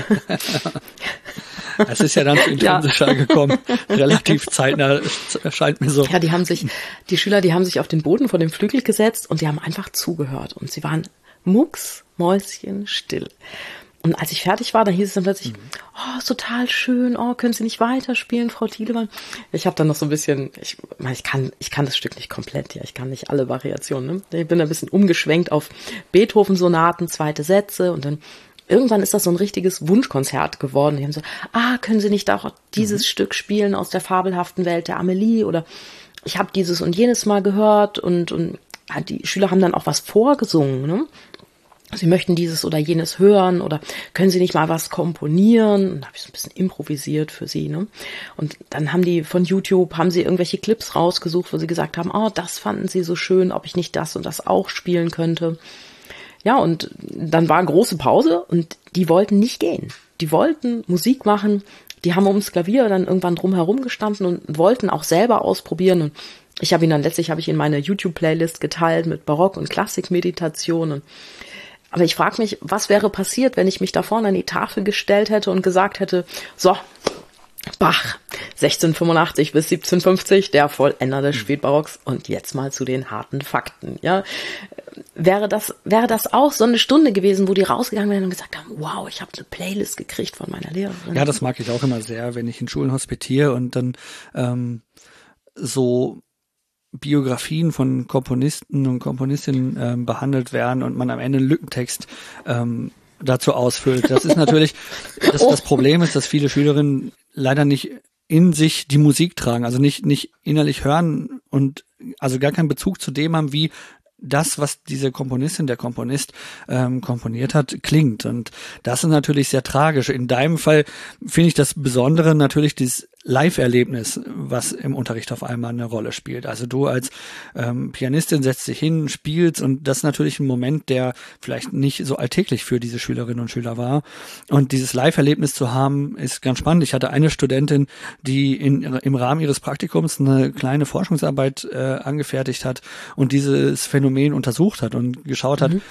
Es ist ja dann zu intrinsischer gekommen. Relativ zeitnah, scheint mir so.
Ja, die Schüler haben sich auf den Boden vor dem Flügel gesetzt und die haben einfach zugehört. Und sie waren mucksmäuschenstill. Und als ich fertig war, da hieß es dann plötzlich, ist total schön, können Sie nicht weiterspielen, Frau Thielemann? Ich habe dann noch so ein bisschen, ich kann das Stück nicht komplett, ja, ich kann nicht alle Variationen, ne? Ich bin ein bisschen umgeschwenkt auf Beethoven-Sonaten, zweite Sätze und dann irgendwann ist das so ein richtiges Wunschkonzert geworden. Die haben so, können Sie nicht auch dieses Stück spielen aus der fabelhaften Welt der Amelie? Oder ich habe dieses und jenes mal gehört und die Schüler haben dann auch was vorgesungen, ne? Sie möchten dieses oder jenes hören oder können Sie nicht mal was komponieren? Und da habe ich so ein bisschen improvisiert für sie, ne? Und dann haben die von YouTube, irgendwelche Clips rausgesucht, wo sie gesagt haben, das fanden sie so schön, ob ich nicht das und das auch spielen könnte. Ja, und dann war eine große Pause und die wollten nicht gehen. Die wollten Musik machen. Die haben ums Klavier dann irgendwann drumherum gestanden und wollten auch selber ausprobieren. Und ich habe ihn meine YouTube-Playlist geteilt mit Barock- und Klassikmeditationen. Aber ich frage mich, was wäre passiert, wenn ich mich da vorne an die Tafel gestellt hätte und gesagt hätte, so, Bach, 1685 bis 1750, der Vollender des Spätbarocks und jetzt mal zu den harten Fakten, ja. Wäre das auch so eine Stunde gewesen, wo die rausgegangen wären und gesagt haben, wow, ich habe eine Playlist gekriegt von meiner Lehrerin.
Ja, das mag ich auch immer sehr, wenn ich in Schulen hospitiere und dann so Biografien von Komponisten und Komponistinnen behandelt werden und man am Ende einen Lückentext dazu ausfüllt. Das ist natürlich, das Problem ist, dass viele Schülerinnen leider nicht in sich die Musik tragen, also nicht innerlich hören und also gar keinen Bezug zu dem haben, wie das, was diese Komponistin, der Komponist komponiert hat, klingt. Und das ist natürlich sehr tragisch. In deinem Fall finde ich das Besondere natürlich dieses Live-Erlebnis, was im Unterricht auf einmal eine Rolle spielt. Also du als Pianistin setzt dich hin, spielst und das ist natürlich ein Moment, der vielleicht nicht so alltäglich für diese Schülerinnen und Schüler war. Und dieses Live-Erlebnis zu haben, ist ganz spannend. Ich hatte eine Studentin, die im Rahmen ihres Praktikums eine kleine Forschungsarbeit angefertigt hat und dieses Phänomen untersucht hat und geschaut hat,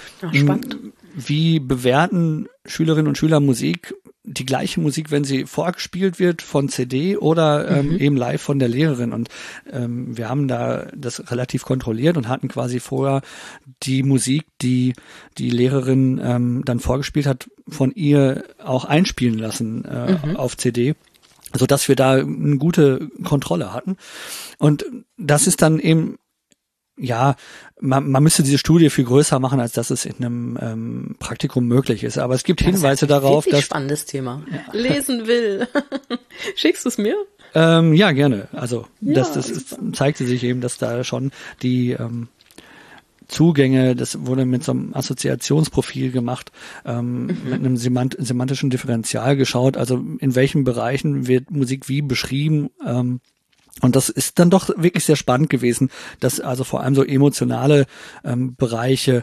wie bewerten Schülerinnen und Schüler Musik, die gleiche Musik, wenn sie vorgespielt wird von CD oder eben live von der Lehrerin. Und wir haben da das relativ kontrolliert und hatten quasi vorher die Musik, die Lehrerin dann vorgespielt hat, von ihr auch einspielen lassen auf CD, so dass wir da eine gute Kontrolle hatten. Und das ist dann eben, ja, man müsste diese Studie viel größer machen, als dass es in einem Praktikum möglich ist. Aber es gibt Hinweise darauf, dass...
spannendes Thema. Ja. Lesen will. Schickst du es mir?
Ja, gerne. Also das zeigte sich eben, dass da schon die Zugänge, das wurde mit so einem Assoziationsprofil gemacht, mit einem semantischen Differential geschaut, also in welchen Bereichen wird Musik wie beschrieben, und das ist dann doch wirklich sehr spannend gewesen, dass also vor allem so emotionale Bereiche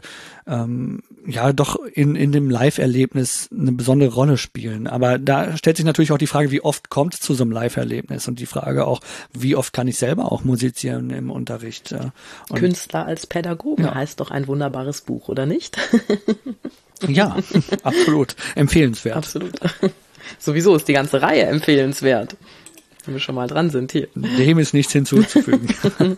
ja doch in dem Live-Erlebnis eine besondere Rolle spielen. Aber da stellt sich natürlich auch die Frage, wie oft kommt es zu so einem Live-Erlebnis und die Frage auch, wie oft kann ich selber auch musizieren im Unterricht. Und
Künstler als Pädagogen heißt doch ein wunderbares Buch, oder nicht?
Ja, absolut. Empfehlenswert.
Absolut. Sowieso ist die ganze Reihe empfehlenswert. Wenn wir schon mal dran sind hier.
Dem ist nichts hinzuzufügen.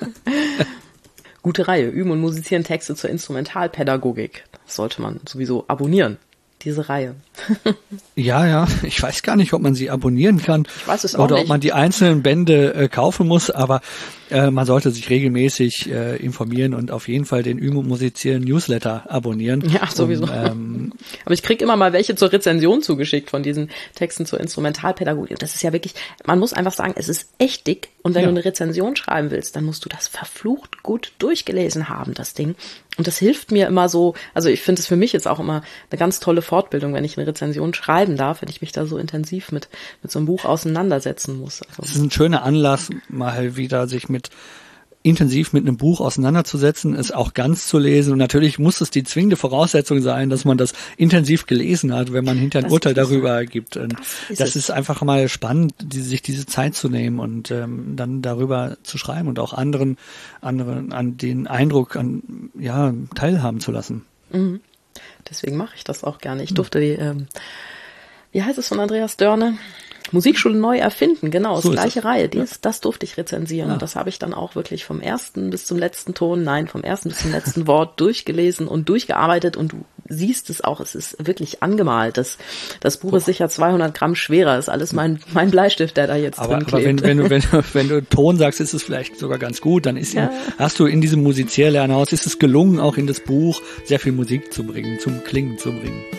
Gute Reihe. Üben und musizieren Texte zur Instrumentalpädagogik. Das sollte man sowieso abonnieren, diese Reihe.
Ja, ich weiß gar nicht, ob man sie abonnieren kann.
Ich weiß es auch
oder
nicht.
ob man die einzelnen Bände kaufen muss, aber man sollte sich regelmäßig informieren und auf jeden Fall den Üben und Musizieren Newsletter abonnieren.
Ja, sowieso. Aber ich krieg immer mal welche zur Rezension zugeschickt von diesen Texten zur Instrumentalpädagogik. Das ist ja wirklich, man muss einfach sagen, es ist echt dick. Und wenn du eine Rezension schreiben willst, dann musst du das verflucht gut durchgelesen haben, das Ding. Und das hilft mir immer so, also ich finde es für mich jetzt auch immer eine ganz tolle Fortbildung, wenn ich eine Rezension schreiben darf, wenn ich mich da so intensiv mit so einem Buch auseinandersetzen muss. Also.
Das ist ein schöner Anlass, mal wieder sich intensiv mit einem Buch auseinanderzusetzen, es auch ganz zu lesen. Und natürlich muss es die zwingende Voraussetzung sein, dass man das intensiv gelesen hat, wenn man hinterher ein Urteil darüber gibt. Und das ist einfach mal spannend, sich diese Zeit zu nehmen und dann darüber zu schreiben und auch anderen an den Eindruck teilhaben zu lassen.
Mhm. Deswegen mache ich das auch gerne. Ich durfte die, wie heißt es von Andreas Dörne? Musikschule neu erfinden, genau, das gleiche Reihe, das durfte ich rezensieren. Und das habe ich dann auch wirklich vom ersten bis zum letzten Wort durchgelesen und durchgearbeitet und du siehst es auch, es ist wirklich angemalt. Das Buch ist sicher 200 Gramm schwerer, ist alles mein Bleistift, der da jetzt drin klebt.
Aber wenn du Ton sagst, ist es vielleicht sogar ganz gut, dann hast du in diesem Musizierlernhaus, ist es gelungen, auch in das Buch sehr viel Musik zu bringen, zum Klingen zu bringen.